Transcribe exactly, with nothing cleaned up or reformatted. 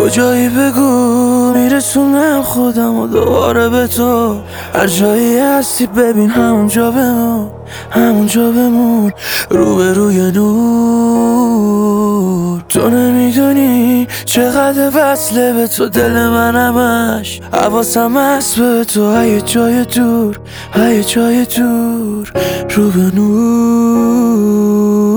کجایی بگو میرسونم خودم و دوباره به تو. هر جایی هستی ببین همونجا بمون، همونجا بمون رو به روی نور. تو نمیدونی چقدر وصله به تو دل من همش، حواسم هست به تو های جای دور، های جای دور رو به نور.